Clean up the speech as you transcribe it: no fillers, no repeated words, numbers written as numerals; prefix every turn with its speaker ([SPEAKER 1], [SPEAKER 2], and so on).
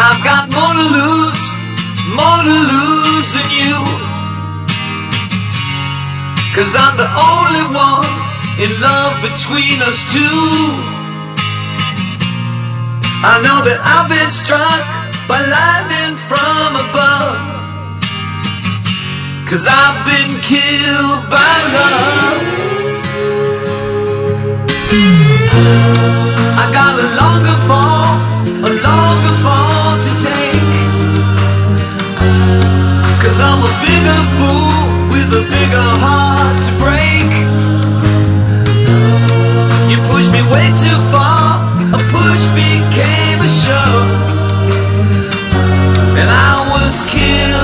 [SPEAKER 1] I've got more to lose than you. 'Cause I'm the only one in love between us two. I know that I've been struck by lightning from above, 'cause I've been killed by love. I got a longer fall to take, 'cause I'm a bigger fool with a bigger heart to break. You pushed me way too far, a push became a shove, and I was killed